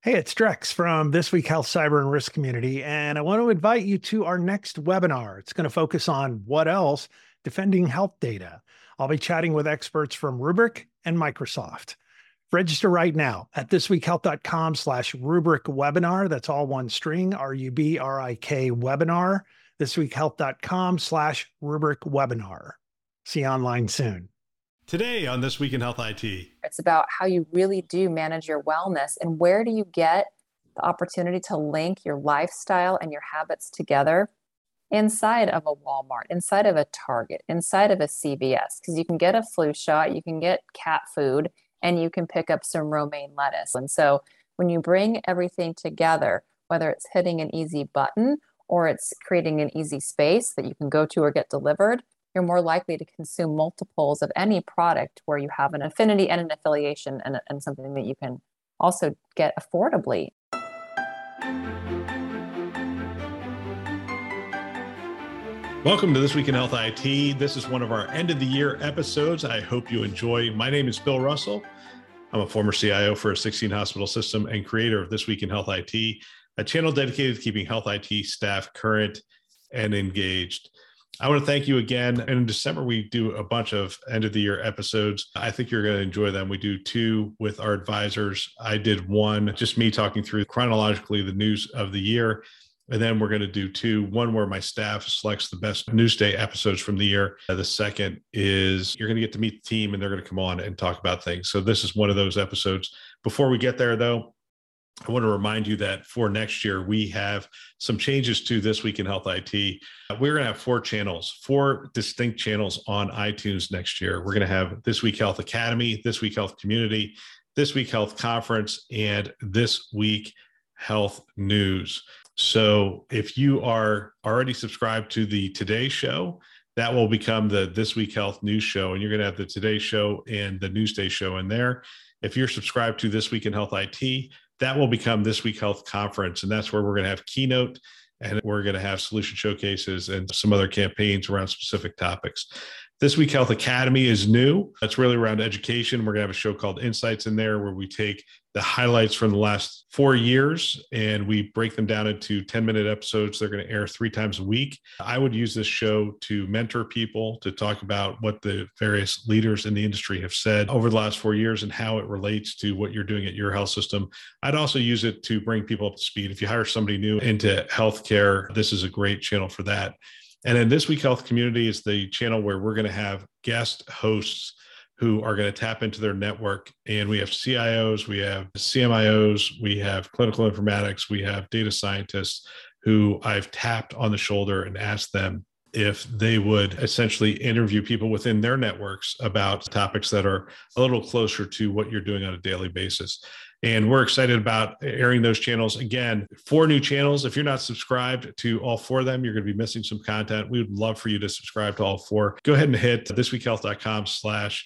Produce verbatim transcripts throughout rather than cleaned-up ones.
Hey, it's Drex from This Week Health Cyber and Risk Community, and I want to invite you to our next webinar. It's going to focus on what else? Defending health data. I'll be chatting with experts from Rubrik and Microsoft. Register right now at thisweekhealth.com slash Rubrik webinar. That's all one string, R U B R I K webinar, thisweekhealth.com slash Rubrik webinar. See you online soon. Today on This Week in Health I T. It's about how you really do manage your wellness and where do you get the opportunity to link your lifestyle and your habits together inside of a Walmart, inside of a Target, inside of a C V S, because you can get a flu shot, you can get cat food, and you can pick up some romaine lettuce. And so when you bring everything together, whether it's hitting an easy button or it's creating an easy space that you can go to or get delivered, you're more likely to consume multiples of any product where you have an affinity and an affiliation and, and something that you can also get affordably. Welcome to This Week in Health I T. This is one of our end of the year episodes. I hope you enjoy. My name is Bill Russell. I'm a former C I O for a sixteen hospital system and creator of This Week in Health I T, a channel dedicated to keeping health I T staff current and engaged. I want to thank you again. And in December, we do a bunch of end of the year episodes. I think you're going to enjoy them. We do two with our advisors. I did one, just me talking through chronologically the news of the year. And then we're going to do two, one where my staff selects the best Newsday episodes from the year. Uh, the second is you're going to get to meet the team and they're going to come on and talk about things. So this is one of those episodes. Before we get there, though, I want to remind you that for next year, we have some changes to This Week in Health I T. We're going to have four channels, four distinct channels on iTunes next year. We're going to have This Week Health Academy, This Week Health Community, This Week Health Conference, and This Week Health News. So if you are already subscribed to the Today Show, that will become the This Week Health News Show, and you're going to have the Today Show and the Newsday Show in there. If you're subscribed to This Week in Health I T, that will become This Week Health Conference, and that's where we're going to have keynote, and we're going to have solution showcases and some other campaigns around specific topics. This Week Health Academy is new. It's really around education. We're going to have a show called Insights in there where we take the highlights from the last four years and we break them down into ten minute episodes. They're going to air three times a week. I would use this show to mentor people, to talk about what the various leaders in the industry have said over the last four years and how it relates to what you're doing at your health system. I'd also use it to bring people up to speed. If you hire somebody new into healthcare, this is a great channel for that. And then This Week Health Community is the channel where we're going to have guest hosts who are going to tap into their network. And we have C I Os, we have C M I Os, we have clinical informatics, we have data scientists who I've tapped on the shoulder and asked them if they would essentially interview people within their networks about topics that are a little closer to what you're doing on a daily basis. And we're excited about airing those channels. Again, four new channels. If you're not subscribed to all four of them, you're going to be missing some content. We would love for you to subscribe to all four. Go ahead and hit thisweekhealth.com slash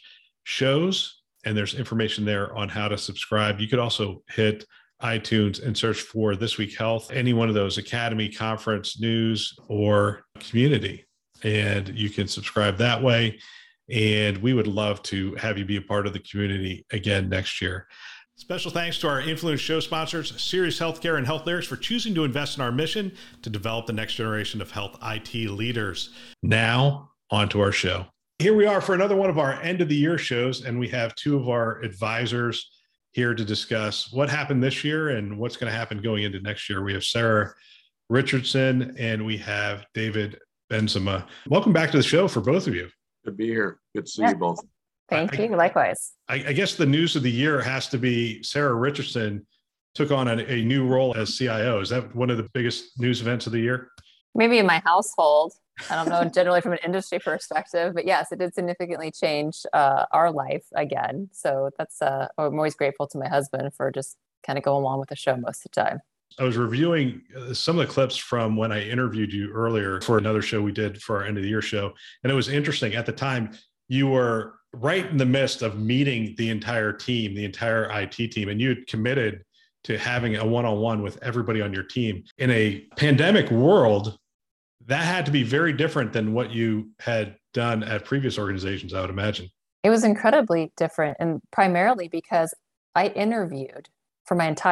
shows, and there's information there on how to subscribe. You could also hit iTunes and search for This Week Health, any one of those, Academy, Conference, News, or Community, and you can subscribe that way. And we would love to have you be a part of the community again next year. Special thanks to our Influence show sponsors, Sirius Healthcare and Health Lyrics, for choosing to invest in our mission to develop the next generation of health I T leaders. Now, on to our show. Here we are for another one of our end of the year shows, and we have two of our advisors here to discuss what happened this year and what's going to happen going into next year. We have Sarah Richardson and we have David Benzema. Welcome back to the show for both of you. Good to be here. Good to see Yeah. you both. Thank I, you. Likewise. I, I guess the news of the year has to be Sarah Richardson took on a, a new role as C I O. Is that one of the biggest news events of the year? Maybe in my household. I don't know, generally from an industry perspective, but yes, it did significantly change uh, our life again. So that's, uh, I'm always grateful to my husband for just kind of going along with the show most of the time. I was reviewing some of the clips from when I interviewed you earlier for another show we did for our end of the year show. And it was interesting. At the time, you were right in the midst of meeting the entire team, the entire I T team, and you had committed to having a one-on-one with everybody on your team. In a pandemic world, that had to be very different than what you had done at previous organizations, I would imagine. It was incredibly different, and primarily because I interviewed for my entire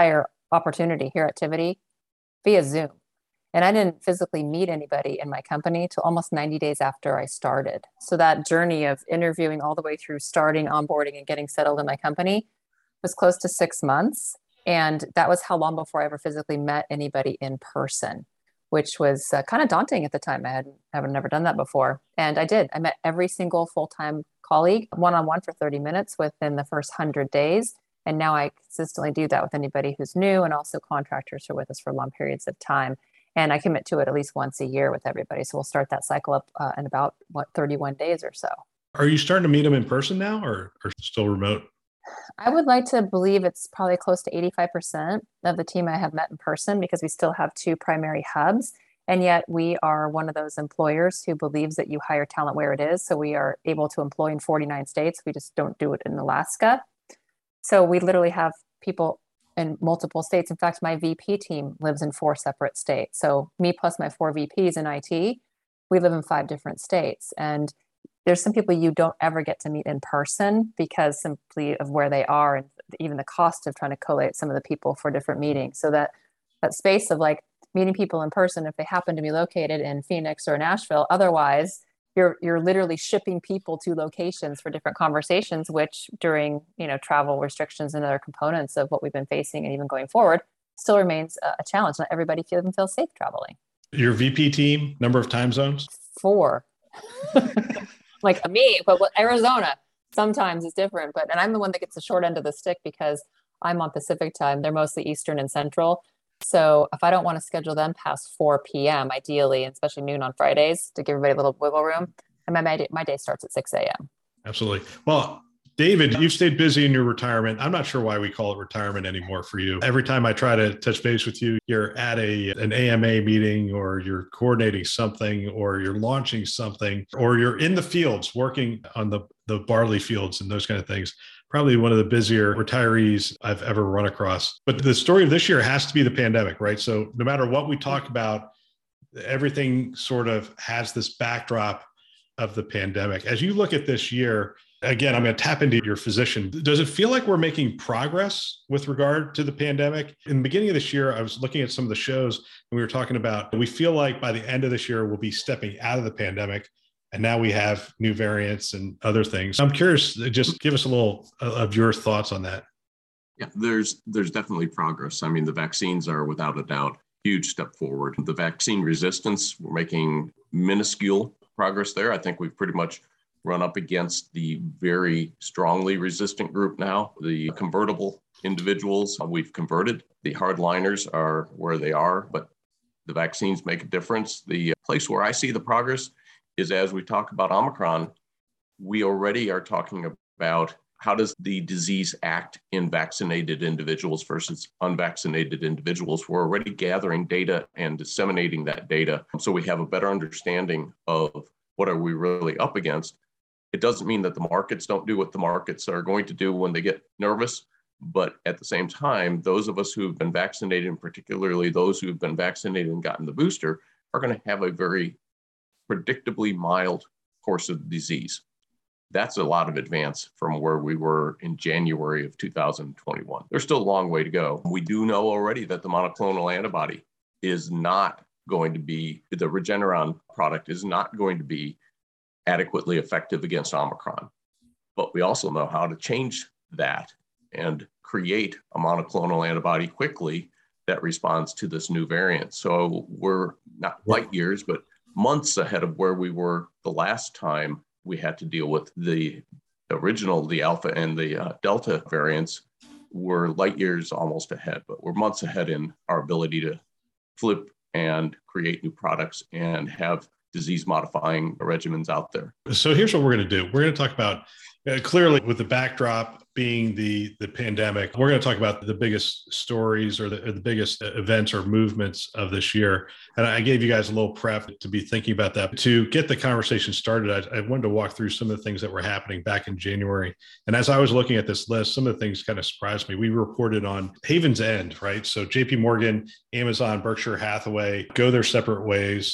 opportunity here at Tivity via Zoom. And I didn't physically meet anybody in my company till almost ninety days after I started. So that journey of interviewing all the way through starting, onboarding, and getting settled in my company was close to six months. And that was how long before I ever physically met anybody in person, which was uh, kind of daunting at the time. I had I've never done that before. And I did. I met every single full-time colleague one-on-one for thirty minutes within the first one hundred days. And now I consistently do that with anybody who's new, and also contractors who are with us for long periods of time. And I commit to it at least once a year with everybody. So we'll start that cycle up uh, in about, what, thirty-one days or so. Are you starting to meet them in person now, or, or still remote? I would like to believe it's probably close to eighty-five percent of the team I have met in person, because we still have two primary hubs. And yet we are one of those employers who believes that you hire talent where it is. So we are able to employ in forty-nine states. We just don't do it in Alaska. So we literally have people in multiple states. In fact, my V P team lives in four separate states. So me plus my four V Ps in I T, we live in five different states. And there's some people you don't ever get to meet in person because simply of where they are, and even the cost of trying to collate some of the people for different meetings. So that that space of like meeting people in person, if they happen to be located in Phoenix or Nashville, otherwise you're you're literally shipping people to locations for different conversations, which during, you know, travel restrictions and other components of what we've been facing and even going forward still remains a, a challenge. Not everybody feels even feels safe traveling. Your V P team, number of time zones? Four. Like me, but with Arizona, sometimes it's different. But and I'm the one that gets the short end of the stick because I'm on Pacific time. They're mostly Eastern and Central. So if I don't want to schedule them past four p.m., ideally, and especially noon on Fridays to give everybody a little wiggle room, and my, my, day, my day starts at six a.m. Absolutely. Well, David, you've stayed busy in your retirement. I'm not sure why we call it retirement anymore for you. Every time I try to touch base with you, you're at a an A M A meeting, or you're coordinating something, or you're launching something, or you're in the fields working on the, the barley fields and those kind of things. Probably one of the busier retirees I've ever run across. But the story of this year has to be the pandemic, right? So no matter what we talk about, everything sort of has this backdrop of the pandemic. As you look at this year, again, I'm going to tap into your physician. Does it feel like we're making progress with regard to the pandemic? In the beginning of this year, I was looking at some of the shows and we were talking about, we feel like by the end of this year, we'll be stepping out of the pandemic. And now we have new variants and other things. I'm curious, just give us a little of your thoughts on that. Yeah, there's there's definitely progress. I mean, the vaccines are without a doubt huge step forward. The vaccine resistance, we're making minuscule progress there. I think we've pretty much run up against the very strongly resistant group now. The convertible individuals we've converted. The hardliners are where they are, but the vaccines make a difference. The place where I see the progress is as we talk about Omicron, we already are talking about how does the disease act in vaccinated individuals versus unvaccinated individuals. We're already gathering data and disseminating that data so we have a better understanding of what are we really up against. It doesn't mean that the markets don't do what the markets are going to do when they get nervous, but at the same time, those of us who've been vaccinated, and particularly those who've been vaccinated and gotten the booster, are going to have a very predictably mild course of the disease. That's a lot of advance from where we were in January of two thousand twenty-one. There's still a long way to go. We do know already that the monoclonal antibody is not going to be, the Regeneron product is not going to be adequately effective against Omicron. But we also know how to change that and create a monoclonal antibody quickly that responds to this new variant. So we're not light years, but months ahead of where we were the last time we had to deal with the original, the Alpha and the uh, Delta variants. We're light years almost ahead, but we're months ahead in our ability to flip and create new products and have disease modifying regimens out there. So here's what we're going to do. We're going to talk about uh, clearly with the backdrop being the, the pandemic, we're going to talk about the biggest stories or the, or the biggest events or movements of this year. And I gave you guys a little prep to be thinking about that. To get the conversation started, I, I wanted to walk through some of the things that were happening back in January. And as I was looking at this list, some of the things kind of surprised me. We reported on Haven's End, right? So J P Morgan, Amazon, Berkshire Hathaway go their separate ways.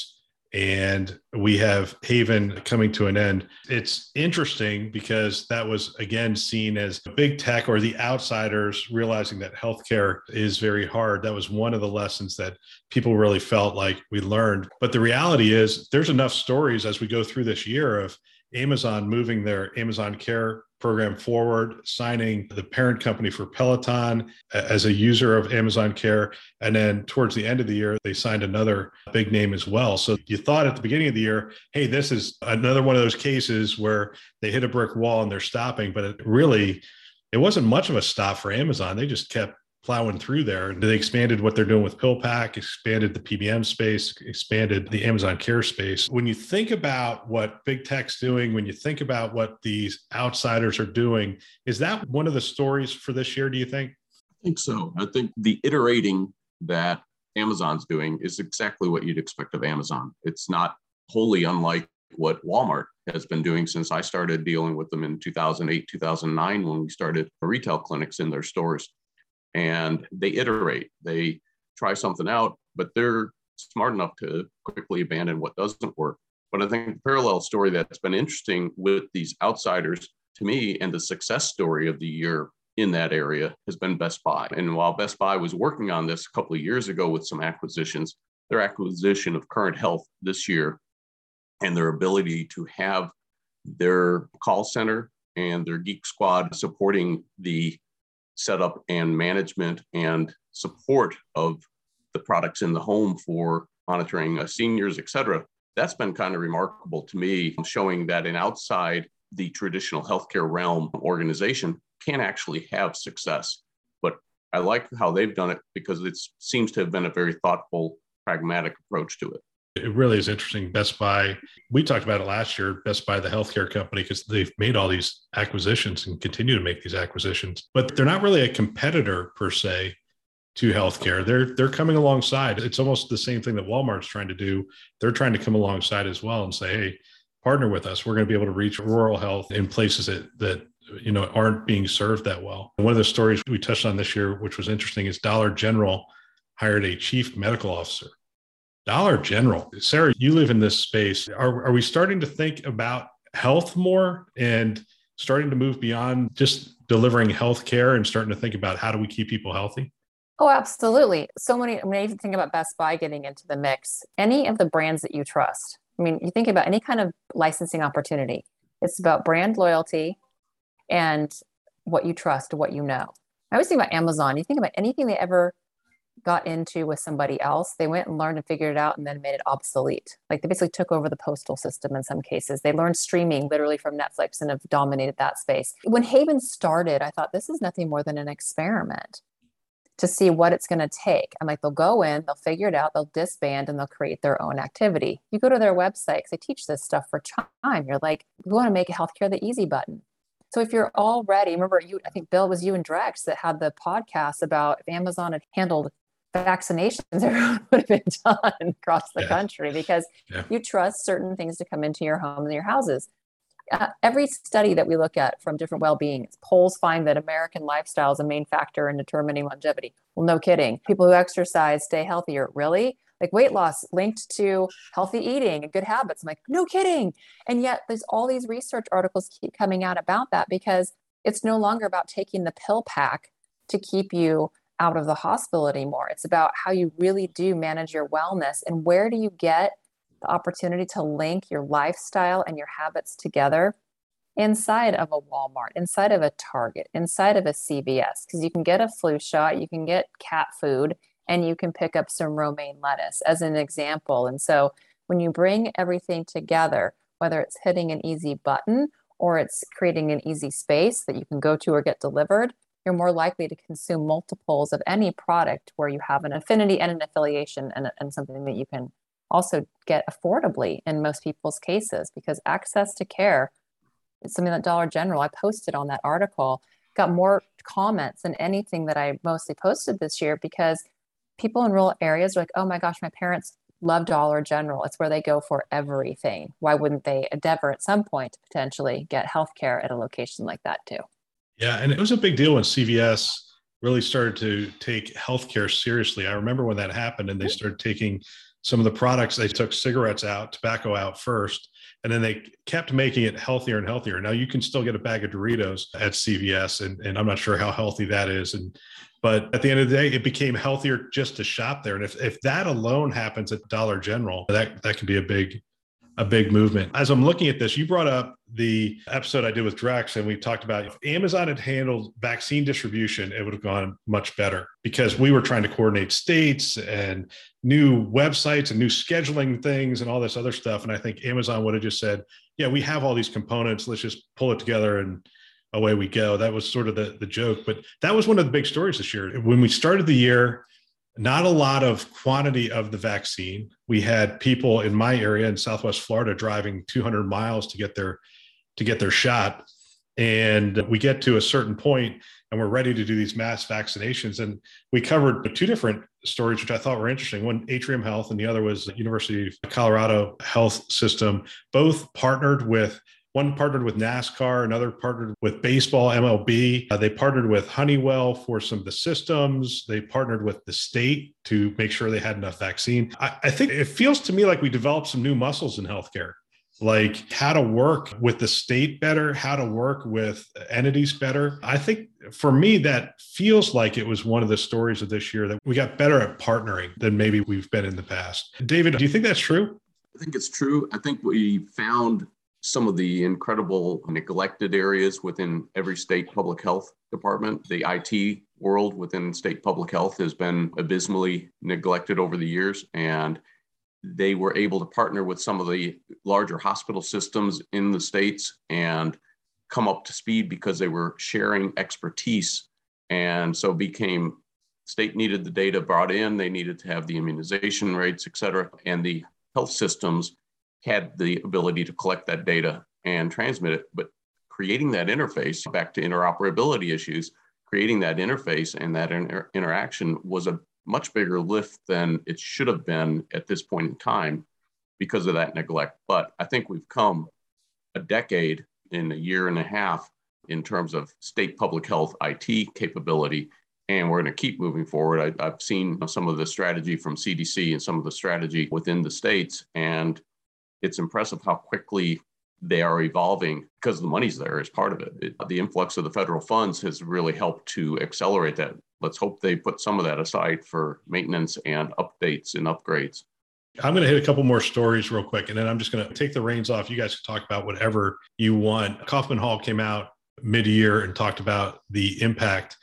and we have Haven coming to an end. It's interesting because that was, again, seen as big tech or the outsiders realizing that healthcare is very hard. That was one of the lessons that people really felt like we learned. But the reality is there's enough stories as we go through this year of Amazon moving their Amazon Care program forward, signing the parent company for Peloton as a user of Amazon Care. And then towards the end of the year, they signed another big name as well. So you thought at the beginning of the year, hey, this is another one of those cases where they hit a brick wall and they're stopping. But it really, it wasn't much of a stop for Amazon. They just kept plowing through there. They expanded what they're doing with PillPack, expanded the P B M space, expanded the Amazon Care space. When you think about what big tech's doing, when you think about what these outsiders are doing, is that one of the stories for this year, do you think? I think so. I think the iterating that Amazon's doing is exactly what you'd expect of Amazon. It's not wholly unlike what Walmart has been doing since I started dealing with them in two thousand eight, two thousand nine, when we started retail clinics in their stores. And they iterate, they try something out, but they're smart enough to quickly abandon what doesn't work. But I think the parallel story that's been interesting with these outsiders to me, and the success story of the year in that area, has been Best Buy. And while Best Buy was working on this a couple of years ago with some acquisitions, their acquisition of Current Health this year and their ability to have their call center and their Geek Squad supporting the setup and management and support of the products in the home for monitoring uh, seniors, et cetera. That's been kind of remarkable to me, showing that an outside the traditional healthcare realm organization can actually have success. But I like how they've done it because it seems to have been a very thoughtful, pragmatic approach to it. It really is interesting. Best Buy, we talked about it last year, Best Buy, the healthcare company, because they've made all these acquisitions and continue to make these acquisitions, but they're not really a competitor per se to healthcare. They're, they're coming alongside. It's almost the same thing that Walmart's trying to do. They're trying to come alongside as well and say, hey, partner with us. We're going to be able to reach rural health in places that, that, you know, aren't being served that well. One of the stories we touched on this year, which was interesting, is Dollar General hired a chief medical officer. Dollar General. Sarah, you live in this space. Are, are we starting to think about health more and starting to move beyond just delivering health care and starting to think about how do we keep people healthy? Oh, absolutely. So many, I mean, I even think about Best Buy getting into the mix. Any of the brands that you trust. I mean, you think about any kind of licensing opportunity. It's about brand loyalty and what you trust, what you know. I always think about Amazon. You think about anything they ever got into with somebody else, they went and learned and figured it out and then made it obsolete. Like they basically took over the postal system in some cases. They learned streaming literally from Netflix and have dominated that space. When Haven started, I thought this is nothing more than an experiment to see what it's going to take. I'm like, they'll go in, they'll figure it out, they'll disband and they'll create their own activity. You go to their website because they teach this stuff for time. You're like, we want to make healthcare the easy button. So if you're already, remember you, I think Bill was you and Drex that had the podcast about if Amazon had handled vaccinations, everyone would have been done across the yeah. country because yeah. you trust certain things to come into your home and your houses. Uh, every study that we look at from different well-being polls find that American lifestyle is a main factor in determining longevity. Well, no kidding. People who exercise stay healthier. Really? Like weight loss linked to healthy eating and good habits. I'm like, no kidding. And yet there's all these research articles keep coming out about that because it's no longer about taking the pill pack to keep you out of the hospital anymore. It's about how you really do manage your wellness and where do you get the opportunity to link your lifestyle and your habits together inside of a Walmart, inside of a Target, inside of a C V S, because you can get a flu shot, you can get cat food, and you can pick up some romaine lettuce as an example. And so when you bring everything together, whether it's hitting an easy button or it's creating an easy space that you can go to or get delivered, you're more likely to consume multiples of any product where you have an affinity and an affiliation and, and something that you can also get affordably in most people's cases, because access to care is something that Dollar General, I posted on that article, got more comments than anything that I mostly posted this year because people in rural areas are like, oh my gosh, my parents love Dollar General. It's where they go for everything. Why wouldn't they endeavor at some point to potentially get healthcare at a location like that too? Yeah, and it was a big deal when C V S really started to take healthcare seriously. I remember when that happened and they started taking some of the products, they took cigarettes out, tobacco out first, and then they kept making it healthier and healthier. Now you can still get a bag of Doritos at C V S, and, and I'm not sure how healthy that is. And but at the end of the day, it became healthier just to shop there. And if, if that alone happens at Dollar General, that, that can be a big, a big movement. As I'm looking at this, you brought up the episode I did with Drex, and we talked about if Amazon had handled vaccine distribution, it would have gone much better, because we were trying to coordinate states and new websites and new scheduling things and all this other stuff. And I think Amazon would have just said, yeah, we have all these components. Let's just pull it together and away we go. That was sort of the, the joke. But that was one of the big stories this year. When we started the year, not a lot of quantity of the vaccine. We had people in my area in Southwest Florida driving two hundred miles to get their to get their shot. And we get to a certain point and we're ready to do these mass vaccinations. And we covered two different stories, which I thought were interesting. One, Atrium Health, and the other was University of Colorado Health System. Both partnered with One partnered with NASCAR, another partnered with baseball, M L B. Uh, they partnered with Honeywell for some of the systems. They partnered with the state to make sure they had enough vaccine. I, I think it feels to me like we developed some new muscles in healthcare, like how to work with the state better, how to work with entities better. I think for me, that feels like it was one of the stories of this year, that we got better at partnering than maybe we've been in the past. David, do you think that's true? I think it's true. I think we found some of the incredible neglected areas within every state public health department. The I T world within state public health has been abysmally neglected over the years, and they were able to partner with some of the larger hospital systems in the states and come up to speed because they were sharing expertise. And so became, state needed the data brought in, they needed to have the immunization rates, et cetera, and the health systems had the ability to collect that data and transmit it. But creating that interface, back to interoperability issues, creating that interface and that inter- interaction was a much bigger lift than it should have been at this point in time because of that neglect. But I think we've come a decade in a year and a half in terms of state public health I T capability, and we're going to keep moving forward. I, I've seen some of the strategy from C D C and some of the strategy within the states, and it's impressive how quickly they are evolving because the money's there as part of it. it. The influx of the federal funds has really helped to accelerate that. Let's hope they put some of that aside for maintenance and updates and upgrades. I'm going to hit a couple more stories real quick, and then I'm just going to take the reins off. You guys can talk about whatever you want. Kaufman Hall came out mid-year and talked about the impact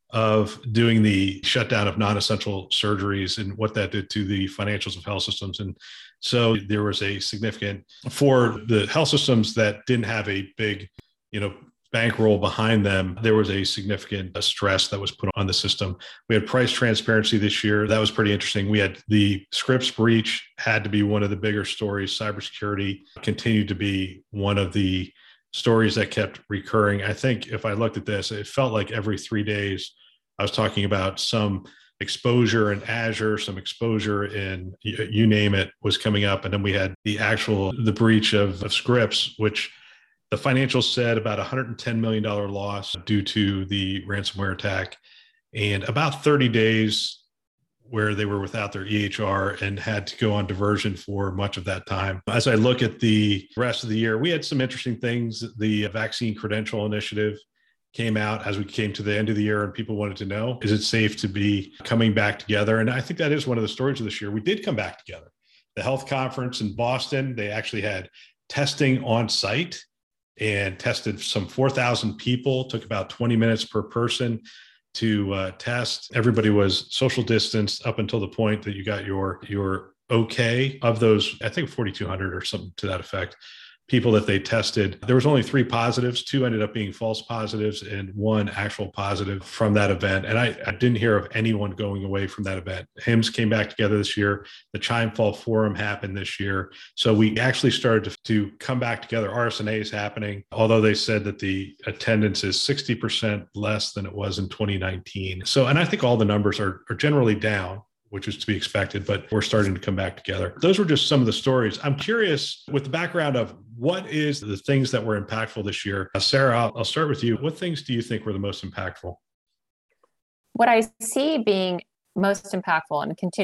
of doing the shutdown of non-essential surgeries and what that did to the financials of health systems. And so there was a significant, for the health systems that didn't have a big, you know, bankroll behind them, there was a significant stress that was put on the system. We had price transparency this year. That was pretty interesting. We had the Scripps breach had to be one of the bigger stories. Cybersecurity continued to be one of the stories that kept recurring. I think if I looked at this, it felt like every three days I was talking about some exposure in Azure, some exposure in, you name it, was coming up. And then we had the actual, the breach of, of Scripps, which the financials said about one hundred ten million dollars loss due to the ransomware attack, and about thirty days where they were without their E H R and had to go on diversion for much of that time. As I look at the rest of the year, we had some interesting things. The vaccine credential initiative came out as we came to the end of the year, and people wanted to know, is it safe to be coming back together? And I think that is one of the stories of this year. We did come back together. The health conference in Boston, they actually had testing on site and tested some four thousand people, took about twenty minutes per person to uh, test. Everybody was social distanced up until the point that you got your, your okay. Of those, I think forty-two hundred or something to that effect, people that they tested, there was only three positives. Two ended up being false positives and one actual positive from that event. And I, I didn't hear of anyone going away from that event. H I M S S came back together this year. The Chimefall Forum happened this year. So we actually started to, to come back together. R S N A is happening, although they said that the attendance is sixty percent less than it was in twenty nineteen. So, and I think all the numbers are, are generally down, which is to be expected, but we're starting to come back together. Those were just some of the stories. I'm curious, with the background of what is the things that were impactful this year. Uh, Sarah, I'll, I'll start with you. What things do you think were the most impactful? What I see being most impactful and continuing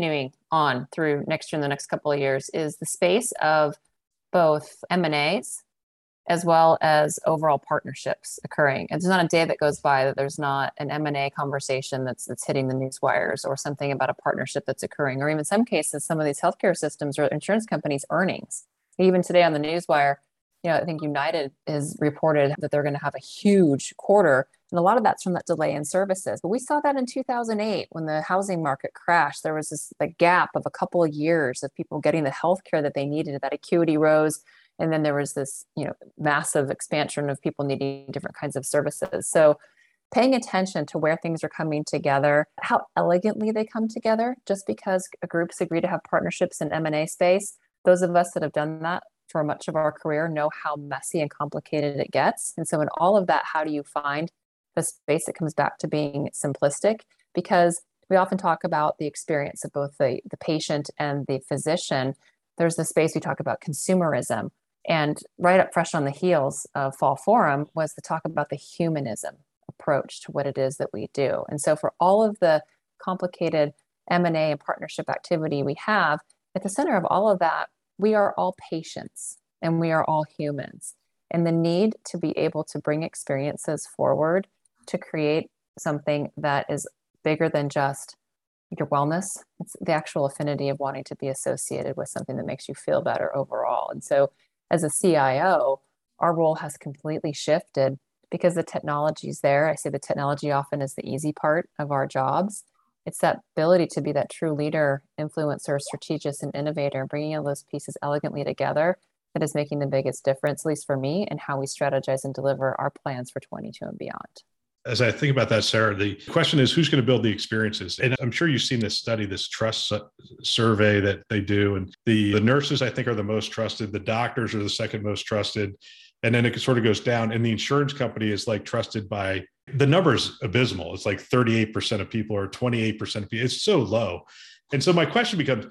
on through next year and the next couple of years is the space of both M and A's as well as overall partnerships occurring. And there's not a day that goes by that there's not an M and A conversation that's that's hitting the news wires, or something about a partnership that's occurring, or even in some cases, some of these healthcare systems or insurance companies' earnings. Even today on the newswire, you know, I think United has reported that they're going to have a huge quarter, and a lot of that's from that delay in services. But we saw that in two thousand eight when the housing market crashed. There was this the gap of a couple of years of people getting the healthcare that they needed. That acuity rose. And then there was this, you know, massive expansion of people needing different kinds of services. So paying attention to where things are coming together, how elegantly they come together, just because groups agree to have partnerships in M and A space. Those of us that have done that for much of our career know how messy and complicated it gets. And so in all of that, how do you find the space that comes back to being simplistic? Because we often talk about the experience of both the, the patient and the physician. There's the space we talk about consumerism. And right up fresh on the heels of Fall Forum was the talk about the humanism approach to what it is that we do. And so for all of the complicated M and A and partnership activity we have, at the center of all of that, we are all patients and we are all humans. And the need to be able to bring experiences forward to create something that is bigger than just your wellness. It's the actual affinity of wanting to be associated with something that makes you feel better overall. And so as a C I O, our role has completely shifted because the technology is there. I say the technology often is the easy part of our jobs. It's that ability to be that true leader, influencer, strategist, and innovator, bringing all those pieces elegantly together that is making the biggest difference, at least for me, in how we strategize and deliver our plans for twenty-two and beyond. As I think about that, Sarah, the question is who's going to build the experiences? And I'm sure you've seen this study, this trust survey that they do. And the, the nurses, I think, are the most trusted. The doctors are the second most trusted. And then it sort of goes down. And the insurance company is like trusted by, the number's abysmal. It's like thirty-eight percent of people or twenty-eight percent of people. It's so low. And so my question becomes,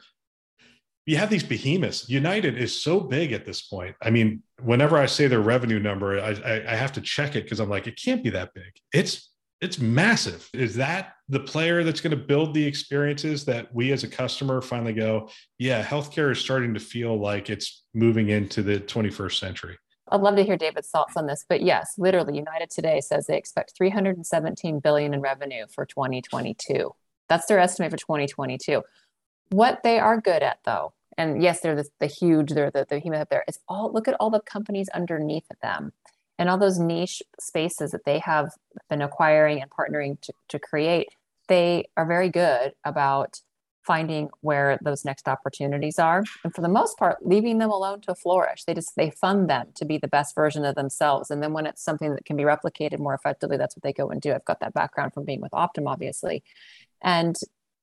you have these behemoths. United is so big at this point. I mean, whenever I say their revenue number, I, I, I have to check it because I'm like, it can't be that big. It's it's massive. Is that the player that's going to build the experiences that we as a customer finally go, yeah, healthcare is starting to feel like it's moving into the twenty-first century? I'd love to hear David's thoughts on this, but yes, literally United today says they expect three hundred seventeen billion dollars in revenue for twenty twenty-two. That's their estimate for twenty twenty-two. What they are good at, though, and yes, they're the, the huge, they're the, the behemoth up there. It's all, look at all the companies underneath them and all those niche spaces that they have been acquiring and partnering to, to create. They are very good about finding where those next opportunities are. And for the most part, leaving them alone to flourish. They just, they fund them to be the best version of themselves. And then when it's something that can be replicated more effectively, that's what they go and do. I've got that background from being with Optum, obviously. And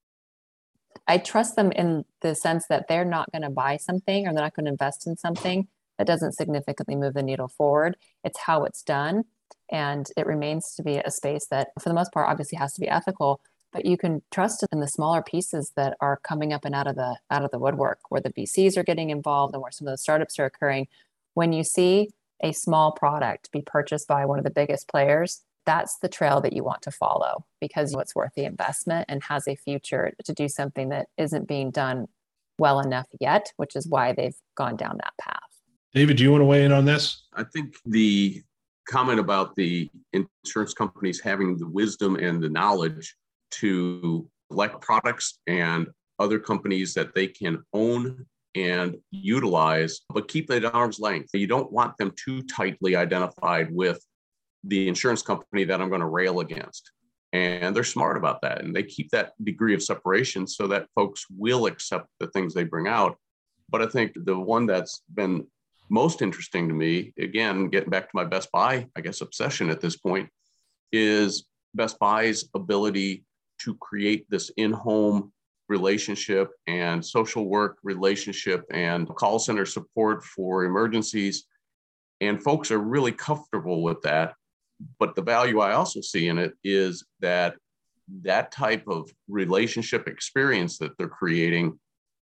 I trust them in the sense that they're not going to buy something or they're not going to invest in something that doesn't significantly move the needle forward. It's how it's done. And it remains to be a space that, for the most part, obviously has to be ethical, but you can trust in the smaller pieces that are coming up and out of the out of the woodwork, where the V Cs are getting involved and where some of the startups are occurring. When you see a small product be purchased by one of the biggest players, that's the trail that you want to follow because it's worth the investment and has a future to do something that isn't being done well enough yet, which is why they've gone down that path. David, do you want to weigh in on this? I think the comment about the insurance companies having the wisdom and the knowledge to select products and other companies that they can own and utilize, but keep it at arm's length. You don't want them too tightly identified with the insurance company that I'm going to rail against. And they're smart about that. And they keep that degree of separation so that folks will accept the things they bring out. But I think the one that's been most interesting to me, again, getting back to my Best Buy, I guess, obsession at this point, is Best Buy's ability to create this in-home relationship and social work relationship and call center support for emergencies. And folks are really comfortable with that. But the value I also see in it is that that type of relationship experience that they're creating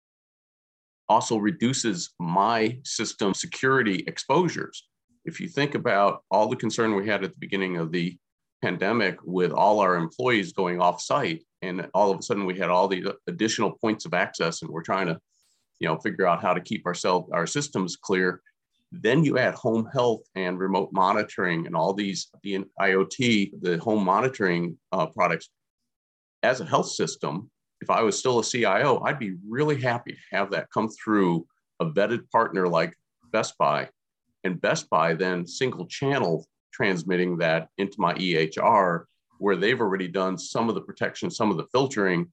also reduces my system security exposures. If you think about all the concern we had at the beginning of the pandemic with all our employees going off site. And all of a sudden we had all these additional points of access, and we're trying to, you know, figure out how to keep ourselves, our systems clear. Then you add home health and remote monitoring and all these, the IoT, the home monitoring uh, products. As a health system, if I was still a C I O, I'd be really happy to have that come through a vetted partner like Best Buy, and Best Buy then single channel transmitting that into my E H R, where they've already done some of the protection, some of the filtering,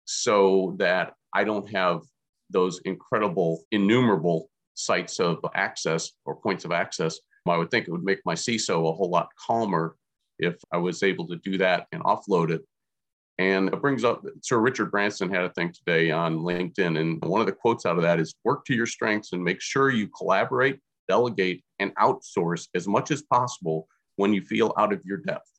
so that I don't have those incredible, innumerable sites of access or points of access. I would think it would make my C I S O a whole lot calmer if I was able to do that and offload it. And it brings up, Sir Richard Branson had a thing today on LinkedIn, and one of the quotes out of that is, work to your strengths and make sure you collaborate, delegate, and outsource as much as possible when you feel out of your depth.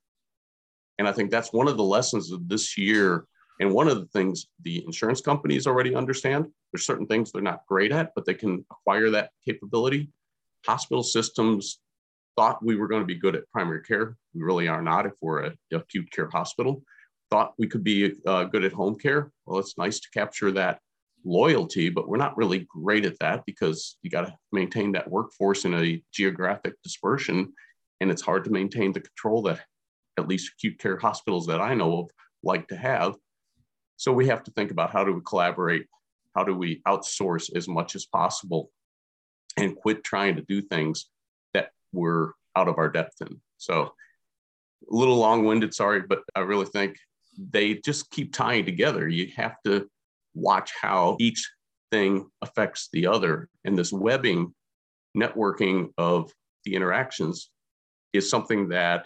And I think that's one of the lessons of this year. And one of the things the insurance companies already understand, there's certain things they're not great at, but they can acquire that capability. Hospital systems thought we were going to be good at primary care. We really are not if we're an acute care hospital. Thought we could be uh, good at home care. Well, it's nice to capture that loyalty, but we're not really great at that because you got to maintain that workforce in a geographic dispersion. And it's hard to maintain the control that at least acute care hospitals that I know of like to have. So we have to think about how do we collaborate? How do we outsource as much as possible and quit trying to do things that we're out of our depth in? So a little long-winded, sorry, but I really think they just keep tying together. You have to watch how each thing affects the other. And this webbing, networking of the interactions is something that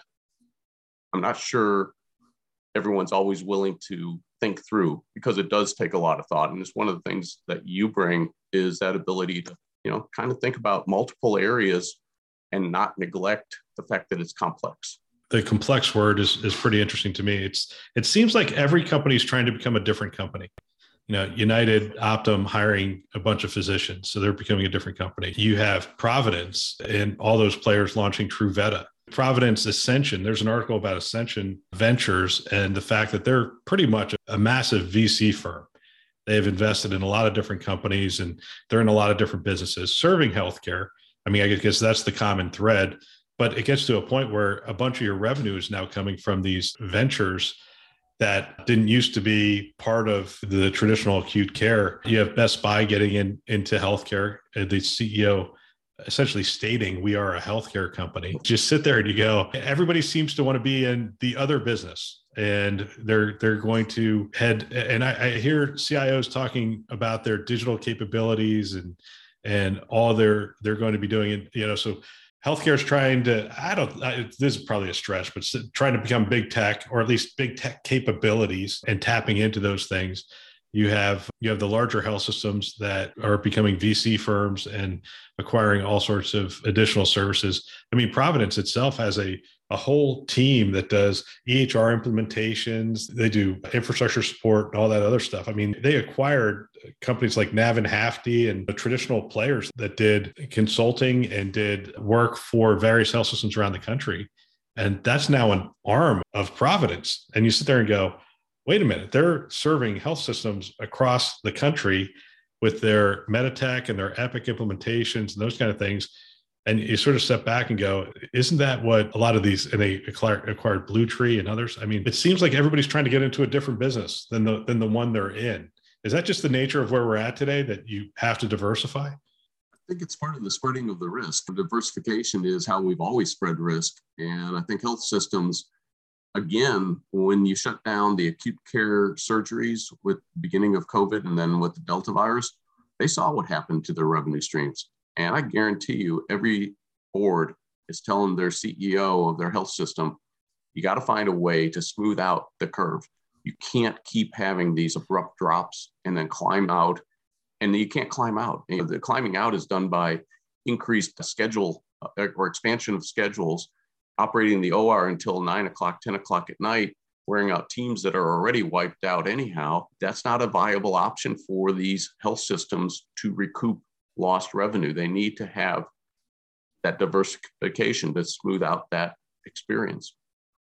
I'm not sure everyone's always willing to think through, because it does take a lot of thought. And it's one of the things that you bring is that ability to, you know, kind of think about multiple areas and not neglect the fact that it's complex. The complex word is is pretty interesting to me. It's it seems like every company is trying to become a different company. You know, United, Optum hiring a bunch of physicians, so they're becoming a different company. You have Providence and all those players launching Truveta. Providence Ascension, there's an article about Ascension Ventures and the fact that they're pretty much a massive V C firm. They've invested in a lot of different companies and they're in a lot of different businesses serving healthcare. I mean, I guess that's the common thread, but it gets to a point where a bunch of your revenue is now coming from these ventures that didn't used to be part of the traditional acute care. You have Best Buy getting in into healthcare. The C E O essentially stating we are a healthcare company. Just sit there and you go, everybody seems to want to be in the other business, and they're they're going to head. And I, I hear C I Os talking about their digital capabilities and and all they're they're going to be doing. And you know, so healthcare is trying to, I don't, I, this is probably a stretch, but trying to become big tech, or at least big tech capabilities, and tapping into those things. You have you have the larger health systems that are becoming V C firms and acquiring all sorts of additional services. I mean, Providence itself has a, a whole team that does E H R implementations. They do infrastructure support and all that other stuff. I mean, they acquired companies like Nav and Hafty and the traditional players that did consulting and did work for various health systems around the country. And that's now an arm of Providence. And you sit there and go, wait a minute, they're serving health systems across the country with their Meditech and their Epic implementations and those kind of things. And you sort of step back and go, isn't that what a lot of these, and they acquired, acquired Blue Tree and others? I mean, it seems like everybody's trying to get into a different business than the, than the one they're in. Is that just the nature of where we're at today, that you have to diversify? I think it's part of the spreading of the risk. Diversification is how we've always spread risk. And I think health systems, again, when you shut down the acute care surgeries with the beginning of COVID and then with the Delta virus, they saw what happened to their revenue streams. And I guarantee you, every board is telling their C E O of their health system, you got to find a way to smooth out the curve. You can't keep having these abrupt drops and then climb out. And you can't climb out. And the climbing out is done by increased schedule or expansion of schedules, operating the O R until nine o'clock, ten o'clock at night, wearing out teams that are already wiped out anyhow. That's not a viable option for these health systems to recoup lost revenue. They need to have that diversification to smooth out that experience.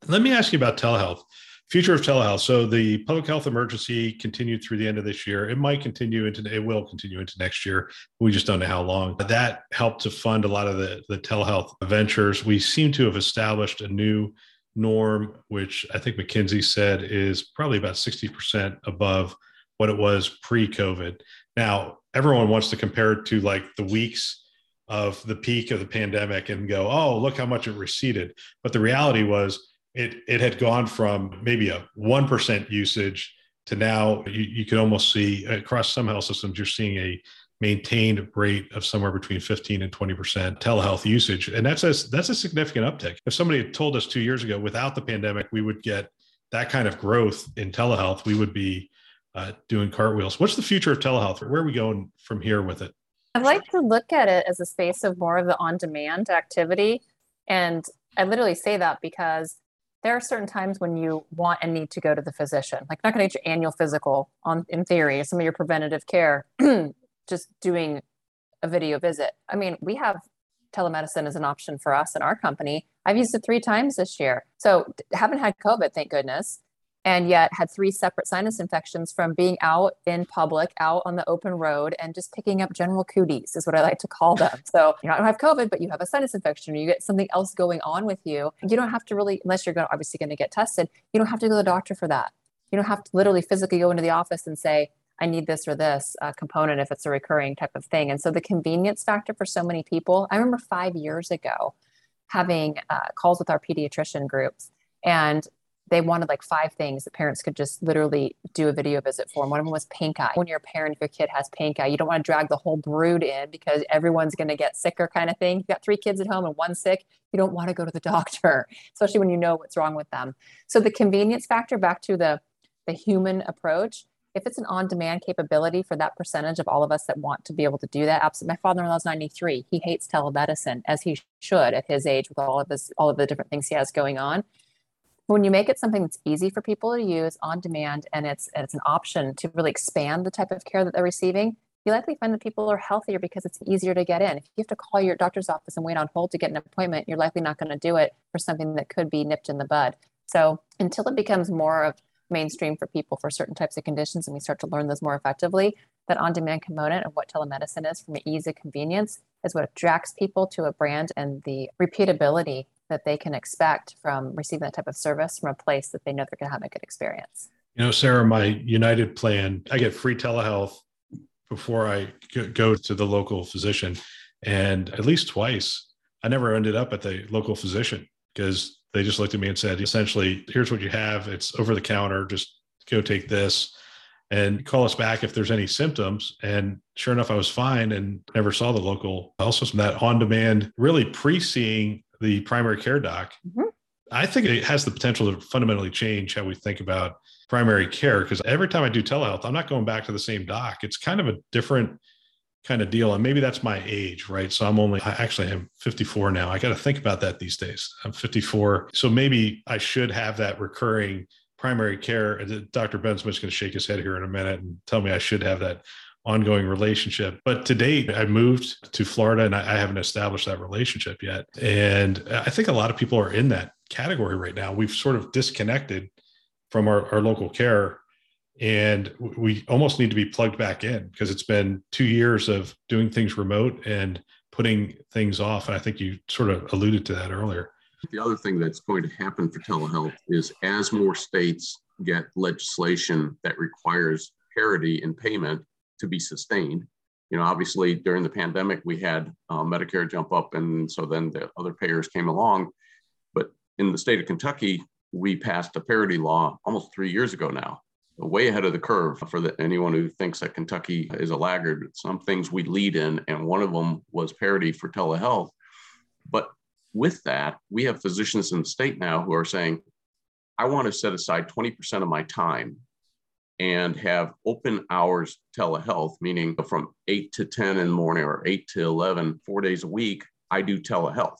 Let me ask you about telehealth, future of telehealth. So the public health emergency continued through the end of this year. It might continue into, it will continue into next year. We just don't know how long. But that helped to fund a lot of the, the telehealth ventures. We seem to have established a new norm, which I think McKinsey said is probably about sixty percent above what it was pre-COVID. Now, everyone wants to compare it to like the weeks of the peak of the pandemic and go, oh, look how much it receded. But the reality was, It it had gone from maybe a one percent usage to now you, you could almost see across some health systems, you're seeing a maintained rate of somewhere between fifteen and twenty percent telehealth usage. And that's a, that's a significant uptick. If somebody had told us two years ago, without the pandemic, we would get that kind of growth in telehealth, we would be uh, doing cartwheels. What's the future of telehealth? Where are we going from here with it? I'd like to look at it as a space of more of the on-demand activity. And I literally say that because there are certain times when you want and need to go to the physician, like not going to get your annual physical on, in theory, some of your preventative care, just doing a video visit. I mean, we have telemedicine as an option for us in our company. I've used it three times this year. So haven't had COVID, thank goodness. And yet had three separate sinus infections from being out in public, out on the open road, and just picking up general cooties is what I like to call them. So you don't have COVID, but you have a sinus infection, or you get something else going on with you. You don't have to really, unless you're going obviously going to get tested, you don't have to go to the doctor for that. You don't have to literally physically go into the office and say, I need this or this uh, component if it's a recurring type of thing. And so the convenience factor for so many people, I remember five years ago having uh, calls with our pediatrician groups, and they wanted like five things that parents could just literally do a video visit for. And one of them was pink eye. When you're a parent, if your kid has pink eye, you don't want to drag the whole brood in because everyone's going to get sicker kind of thing. You've got three kids at home and one sick. You don't want to go to the doctor, especially when you know what's wrong with them. So the convenience factor, back to the, the human approach, if it's an on-demand capability for that percentage of all of us that want to be able to do that, absolutely. My father-in-law is ninety-three. He hates telemedicine, as he should at his age with all of this, all of the different things he has going on. When you make it something that's easy for people to use on demand, and it's it's an option to really expand the type of care that they're receiving, you likely find that people are healthier because it's easier to get in. If you have to call your doctor's office and wait on hold to get an appointment, you're likely not going to do it for something that could be nipped in the bud. So until it becomes more of mainstream for people for certain types of conditions and we start to learn those more effectively, that on-demand component of what telemedicine is from an ease of convenience is what attracts people to a brand, and the repeatability that they can expect from receiving that type of service from a place that they know they're going to have a good experience. You know, Sarah, my United plan, I get free telehealth before I go to the local physician. And at least twice, I never ended up at the local physician because they just looked at me and said, essentially, here's what you have. It's over the counter. Just go take this and call us back if there's any symptoms. And sure enough, I was fine and never saw the local health system. That on-demand, really pre-seeing the primary care doc, mm-hmm. I think it has the potential to fundamentally change how we think about primary care, because every time I do telehealth, I'm not going back to the same doc. It's kind of a different kind of deal. And maybe that's my age, right? So I'm only, I actually am fifty-four now. I got to think about that these days. I'm fifty-four. So maybe I should have that recurring primary care. Doctor Ben Smith's going to shake his head here in a minute and tell me I should have that ongoing relationship. But to date, I moved to Florida and I haven't established that relationship yet. And I think a lot of people are in that category right now. We've sort of disconnected from our, our local care, and we almost need to be plugged back in because it's been two years of doing things remote and putting things off. And I think you sort of alluded to that earlier. The other thing that's going to happen for telehealth is as more states get legislation that requires parity in payment to be sustained. You know, obviously during the pandemic, we had uh, Medicare jump up, and so then the other payers came along. But in the state of Kentucky, we passed a parity law almost three years ago now, way ahead of the curve for the, anyone who thinks that Kentucky is a laggard. Some things we lead in, and one of them was parity for telehealth. But with that, we have physicians in the state now who are saying, I want to set aside twenty percent of my time and have open hours telehealth, meaning from eight to ten in the morning or eight to eleven, four days a week, I do telehealth.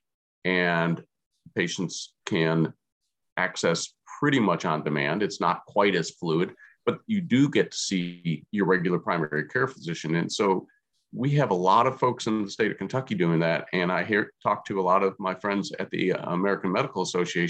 And patients can access pretty much on demand. It's not quite as fluid, but you do get to see your regular primary care physician. And so we have a lot of folks in the state of Kentucky doing that. And I hear talk to a lot of my friends at the American Medical Association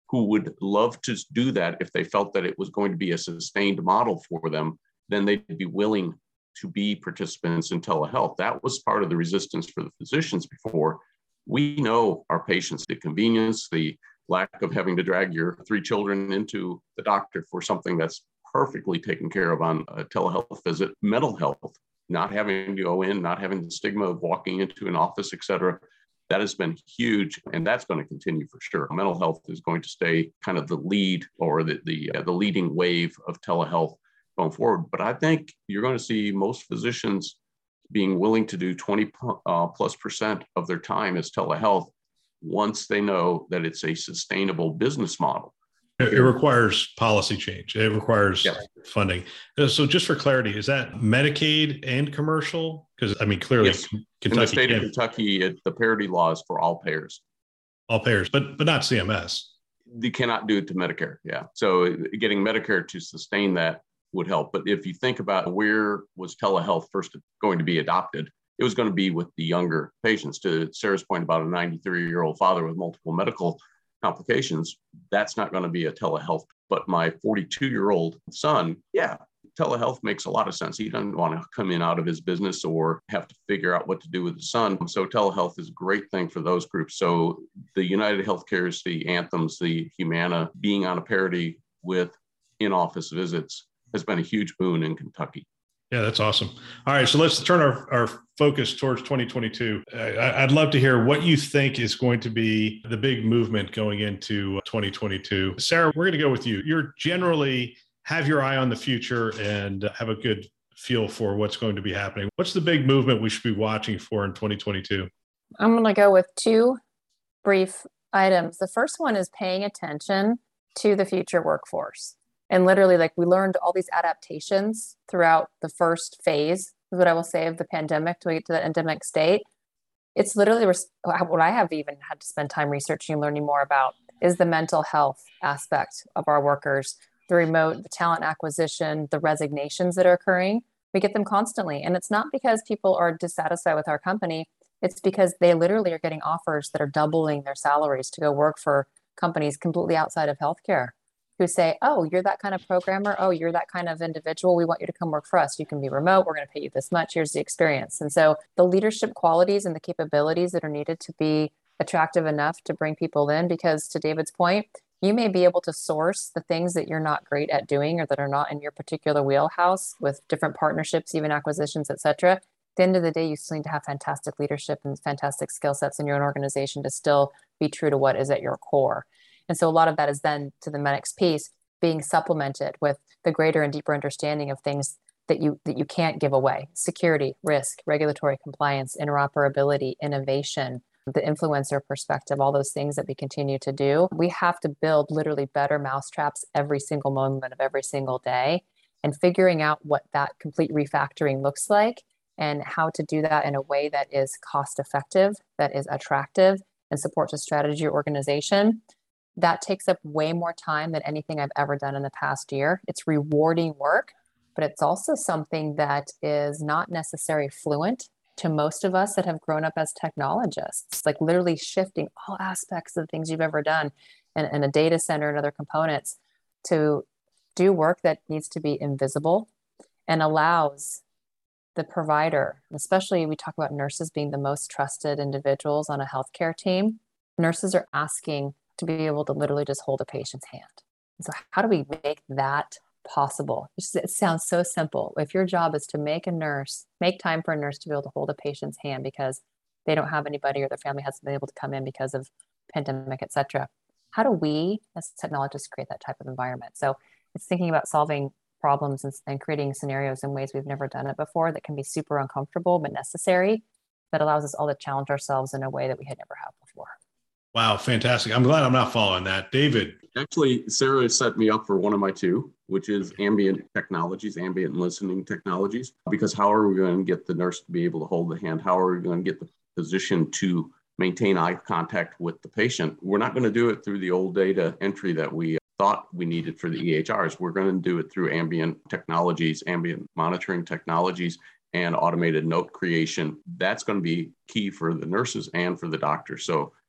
who would love to do that if they felt that it was going to be a sustained model for them, then they'd be willing to be participants in telehealth. That was part of the resistance for the physicians before. We know our patients, the convenience, the lack of having to drag your three children into the doctor for something that's perfectly taken care of on a telehealth visit, mental health, not having to go in, not having the stigma of walking into an office, et cetera. That has been huge, and that's going to continue for sure. Mental health is going to stay kind of the lead or the the, uh, the leading wave of telehealth going forward. But I think you're going to see most physicians being willing to do twenty uh, plus percent of their time as telehealth once they know that it's a sustainable business model. It, it requires policy change. It requires yeah. funding. So just for clarity, is that Medicaid and commercial? Because I mean, clearly, yes. Kentucky in the state can, of Kentucky, it, the parity law is for all payers. All payers, but but not C M S. You cannot do it to Medicare. Yeah. So getting Medicare to sustain that would help. But if you think about where was telehealth first going to be adopted, it was going to be with the younger patients. To Sarah's point about a ninety-three-year-old father with multiple medical complications, that's not going to be a telehealth. But my forty-two-year-old son, yeah, telehealth makes a lot of sense. He doesn't want to come in out of his business or have to figure out what to do with his son. So telehealth is a great thing for those groups. So the United Healthcares, the Anthems, the Humana being on a parity with in-office visits has been a huge boon in Kentucky. Yeah, that's awesome. All right, so let's turn our, our focus towards twenty twenty-two. I, I'd love to hear what you think is going to be the big movement going into twenty twenty-two. Sarah, we're going to go with you. You're generally have your eye on the future and have a good feel for what's going to be happening. What's the big movement we should be watching for in twenty twenty-two? I'm going to go with two brief items. The first one is paying attention to the future workforce. And literally, like, we learned all these adaptations throughout the first phase, is what I will say, of the pandemic to get to that endemic state. It's literally what I have even had to spend time researching and learning more about is the mental health aspect of our workers, the remote, the talent acquisition, the resignations that are occurring. We get them constantly. And it's not because people are dissatisfied with our company. It's because they literally are getting offers that are doubling their salaries to go work for companies completely outside of healthcare, who say, oh, you're that kind of programmer. Oh, you're that kind of individual. We want you to come work for us. You can be remote. We're going to pay you this much. Here's the experience. And so the leadership qualities and the capabilities that are needed to be attractive enough to bring people in, because to David's point, you may be able to source the things that you're not great at doing or that are not in your particular wheelhouse with different partnerships, even acquisitions, et cetera. At the end of the day, you still need to have fantastic leadership and fantastic skill sets in your own organization to still be true to what is at your core. And so a lot of that is then, to the next piece, being supplemented with the greater and deeper understanding of things that you that you can't give away: security, risk, regulatory compliance, interoperability, innovation, the influencer perspective, all those things that we continue to do. We have to build literally better mousetraps every single moment of every single day, and figuring out what that complete refactoring looks like and how to do that in a way that is cost effective, that is attractive, and supports a strategy or organization. That takes up way more time than anything I've ever done in the past year. It's rewarding work, but it's also something that is not necessarily fluent to most of us that have grown up as technologists, like literally shifting all aspects of the things you've ever done in, in a data center and other components to do work that needs to be invisible and allows the provider, especially we talk about nurses being the most trusted individuals on a healthcare team. Nurses are asking to be able to literally just hold a patient's hand. So how do we make that possible? It, just, it sounds so simple. If your job is to make a nurse, make time for a nurse to be able to hold a patient's hand because they don't have anybody or their family hasn't been able to come in because of pandemic, et cetera. How do we as technologists create that type of environment? So it's thinking about solving problems and, and creating scenarios in ways we've never done it before that can be super uncomfortable but necessary, that allows us all to challenge ourselves in a way that we had never had before. Wow, fantastic. I'm glad I'm not following that. David. Actually, Sarah set me up for one of my two, which is ambient technologies, ambient listening technologies, because how are we going to get the nurse to be able to hold the hand? How are we going to get the physician to maintain eye contact with the patient? We're not going to do it through the old data entry that we thought we needed for the E H Rs. We're going to do it through ambient technologies, ambient monitoring technologies, and automated note creation. That's going to be key for the nurses and for the doctors. So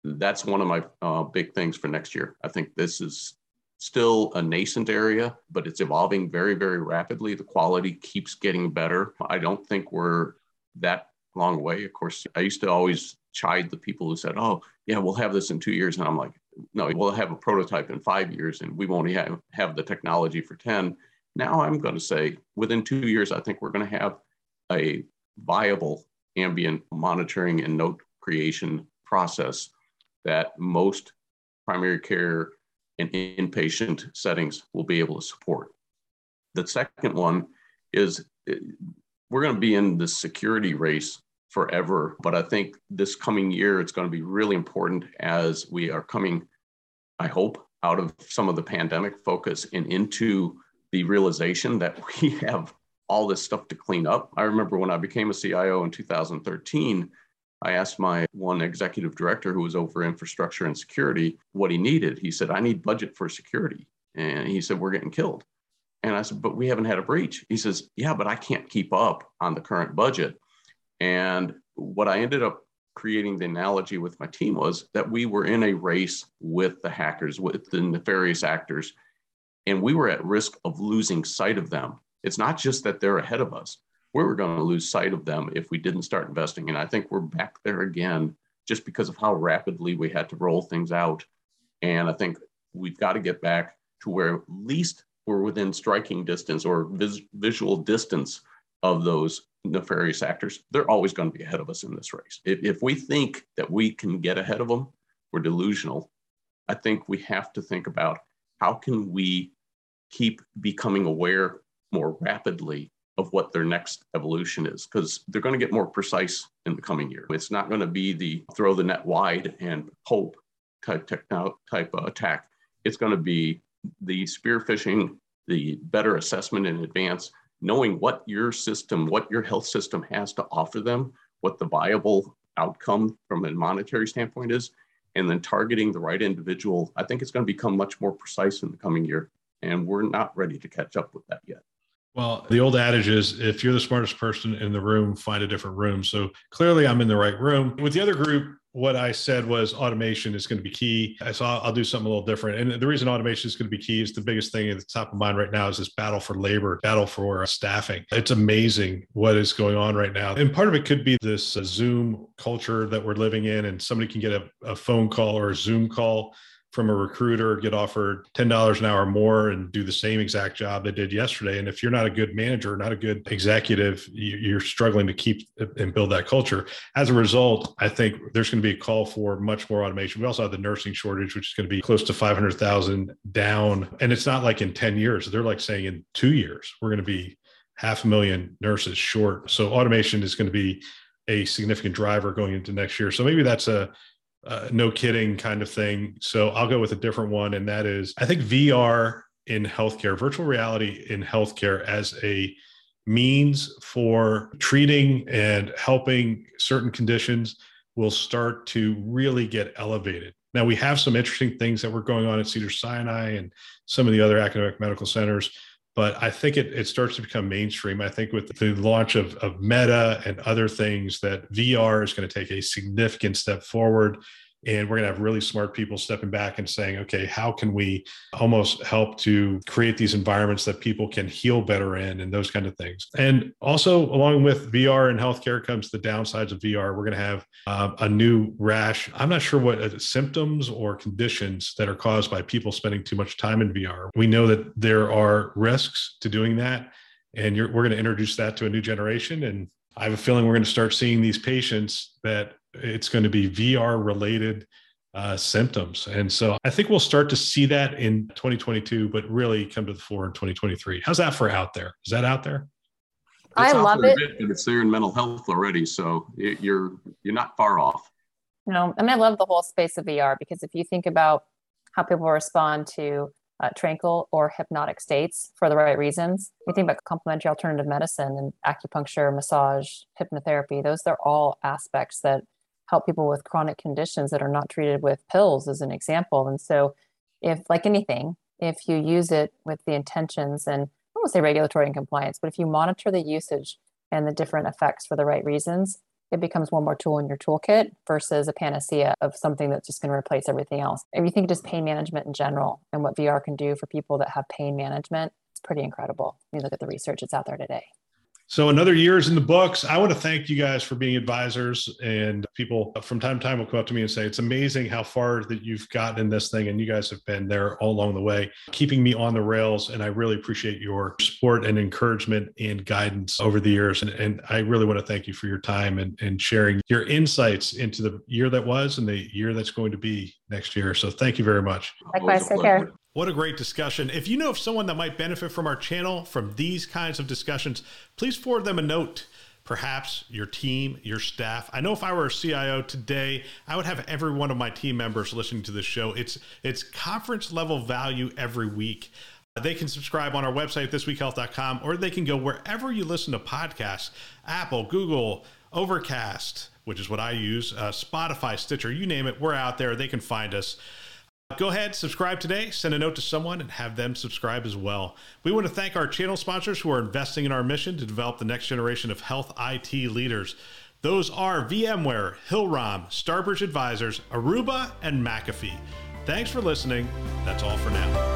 that's one of my uh, big things for next year. I think this is still a nascent area, but it's evolving very, very rapidly. The quality keeps getting better. I don't think we're that long away. Of course, I used to always chide the people who said, oh, yeah, we'll have this in two years. And I'm like, no, we'll have a prototype in five years and we won't have, have the technology for ten. Now I'm going to say within two years, I think we're going to have a viable ambient monitoring and note creation process that most primary care and inpatient settings will be able to support. The second one is we're going to be in the security race forever, but I think this coming year, it's going to be really important as we are coming, I hope, out of some of the pandemic focus and into the realization that we have all this stuff to clean up. I remember when I became a C I O in two thousand thirteen, I asked my one executive director who was over infrastructure and security what he needed. He said, I need budget for security. And he said, we're getting killed. And I said, but we haven't had a breach. He says, yeah, but I can't keep up on the current budget. And what I ended up creating the analogy with my team was that we were in a race with the hackers, with the nefarious actors, and we were at risk of losing sight of them. It's not just that they're ahead of us. We were going to lose sight of them if we didn't start investing. And I think we're back there again, just because of how rapidly we had to roll things out. And I think we've got to get back to where at least we're within striking distance or vis- visual distance of those nefarious actors. They're always going to be ahead of us in this race. If, if we think that we can get ahead of them, we're delusional. I think we have to think about how can we keep becoming aware more rapidly of what their next evolution is, because they're going to get more precise in the coming year. It's not going to be the throw the net wide and hope type techno, type uh, attack. It's going to be the spear phishing, the better assessment in advance, knowing what your system, what your health system has to offer them, what the viable outcome from a monetary standpoint is, and then targeting the right individual. I think it's going to become much more precise in the coming year, and we're not ready to catch up with that yet. Well, the old adage is if you're the smartest person in the room, find a different room. So clearly I'm in the right room. With the other group, what I said was automation is going to be key. So I'll, I'll do something a little different. And the reason automation is going to be key is the biggest thing at the top of mind right now is this battle for labor, battle for staffing. It's amazing what is going on right now. And part of it could be this uh, Zoom culture that we're living in, and somebody can get a, a phone call or a Zoom call from a recruiter, get offered ten dollars an hour more and do the same exact job they did yesterday. And if you're not a good manager, not a good executive, you're struggling to keep and build that culture. As a result, I think there's going to be a call for much more automation. We also have the nursing shortage, which is going to be close to five hundred thousand down. And it's not like in ten years, they're like saying in two years, we're going to be half a million nurses short. So automation is going to be a significant driver going into next year. So maybe that's a Uh, no kidding kind of thing. So I'll go with a different one. And that is, I think V R in healthcare, virtual reality in healthcare as a means for treating and helping certain conditions will start to really get elevated. Now, we have some interesting things that were going on at Cedars-Sinai and some of the other academic medical centers, but I think it, it starts to become mainstream. I think with the launch of, of Meta and other things, that V R is going to take a significant step forward. And we're going to have really smart people stepping back and saying, okay, how can we almost help to create these environments that people can heal better in and those kind of things. And also along with V R and healthcare comes the downsides of V R. We're going to have uh, a new rash. I'm not sure what uh, symptoms or conditions that are caused by people spending too much time in V R. We know that there are risks to doing that. And you're, we're going to introduce that to a new generation. And I have a feeling we're going to start seeing these patients that it's going to be V R related uh, symptoms. And so I think we'll start to see that in twenty twenty-two, but really come to the fore in twenty twenty-three. How's that for out there? Is that out there? I It's love out it. there a bit, but it's there in mental health already. So it, you're, you're not far off. You know, I mean, I love the whole space of V R because if you think about how people respond to uh, tranquil or hypnotic states for the right reasons, you think about complementary alternative medicine and acupuncture, massage, hypnotherapy. Those are all aspects that help people with chronic conditions that are not treated with pills, as an example. And so if, like anything, if you use it with the intentions, and I won't say regulatory and compliance, but if you monitor the usage and the different effects for the right reasons, it becomes one more tool in your toolkit versus a panacea of something that's just going to replace everything else. If you think just pain management in general and what V R can do for people that have pain management, it's pretty incredible. When you look at the research that's out there today. So another year is in the books. I want to thank you guys for being advisors, and people from time to time will come up to me and say, it's amazing how far that you've gotten in this thing. And you guys have been there all along the way, keeping me on the rails. And I really appreciate your support and encouragement and guidance over the years. And, and I really want to thank you for your time and, and sharing your insights into the year that was and the year that's going to be next year. So thank you very much. Likewise, take care. What a great discussion. If you know of someone that might benefit from our channel, from these kinds of discussions, please forward them a note. Perhaps your team, your staff. I know if I were a C I O today, I would have every one of my team members listening to this show. It's, it's conference level value every week. They can subscribe on our website, this week health dot com, or they can go wherever you listen to podcasts, Apple, Google, Overcast, which is what I use, uh, Spotify, Stitcher, you name it, we're out there. They can find us. Go ahead, subscribe today, send a note to someone, and have them subscribe as well. We want to thank our channel sponsors who are investing in our mission to develop the next generation of health I T leaders. Those are VMware, Hillrom, Starbridge Advisors, Aruba, and McAfee. Thanks for listening. That's all for now.